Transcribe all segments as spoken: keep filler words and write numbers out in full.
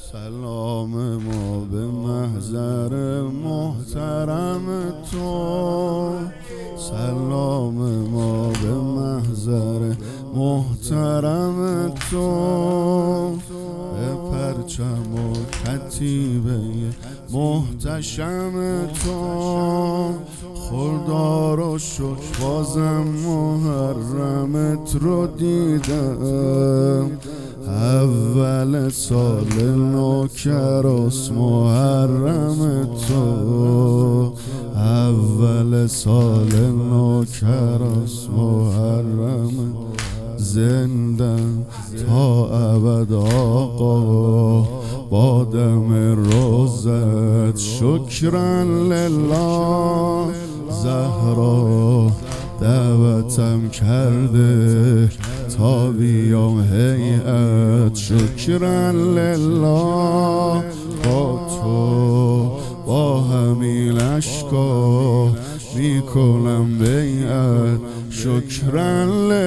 سلام ما به محضر محترم تو، سلام ما به محضر محترم تو، به پرچم و کتیبه محتشم تو، خدا رو شکر بازم محرمت رو دیدم، اول سال نوکراس محرم تو، اول سال نوکراس محرم، زندم تا ابد آقا بادم روزت، شکرا لله زهرا دعوتم کرده تا بیام هیئت، شکرا لله با تو با همین اشکا میکنم بیعت، شکرا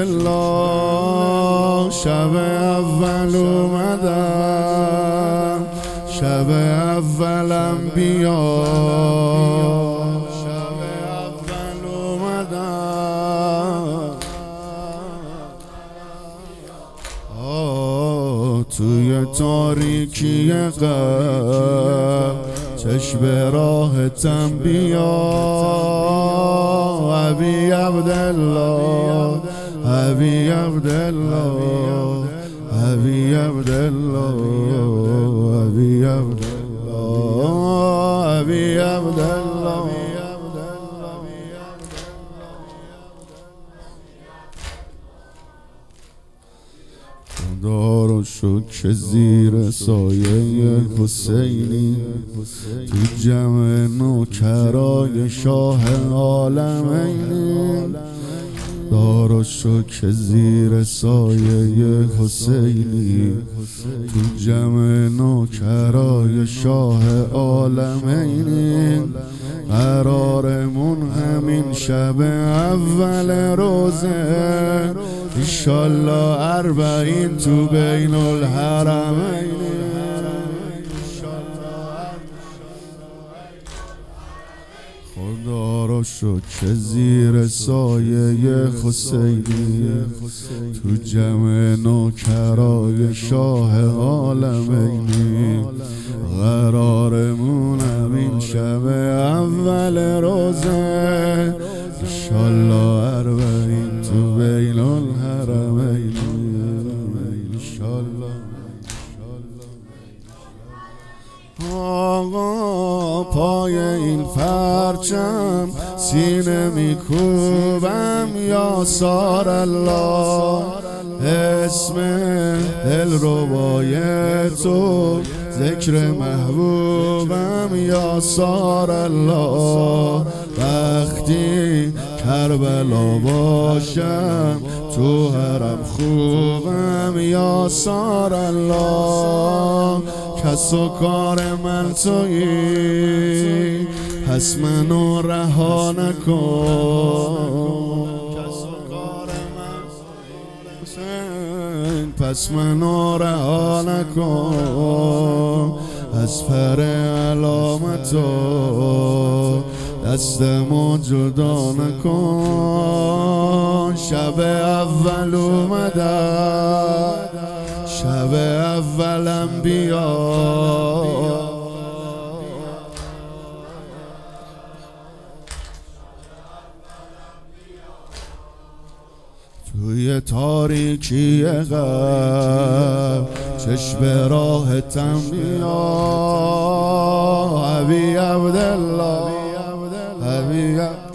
لله. شب اول اومدم، شب اولم بیا، شب اول اومدم آه توی تاریکی قلب، چشم راحتم بیا، ابی عبدالله ابی عبدالله ابی عبدالله ابی عبدالله ابی عبدالله. خدا رو شکر زیر سایه حسینی تو جمع نوکرای شاه عالمینی، خدا رو شکر زیر سایه حسینی تو جمع نوکرای شاه عالمینی، قرارمون همین شب اول روزه، انشالله اربعین تو بین الحرمین. خدا رو شکر زیر سایه حسینی تو جمع نوکرای شاه عالمینی، قرارمون همین شب اول روزه، انشالله اربعین تو بین الحرمین، انشالله. آقا پای این پرچم سینه میکوبم، یا سار الله اسم دلربای تو، ذکر محبوبم یا سار الله، وقتی کربلا باشم تو حرم خوبم یا سار الله، کس و کار من تویی پس منو رها نکن، پس منو رها نکن، از پر علامتو دستمو جدا نکن. شب اول اومدم، شب اولم بیا، توی تاریکی قلب چشم راحتم بیا، ابی عبدالله ابی عبدالله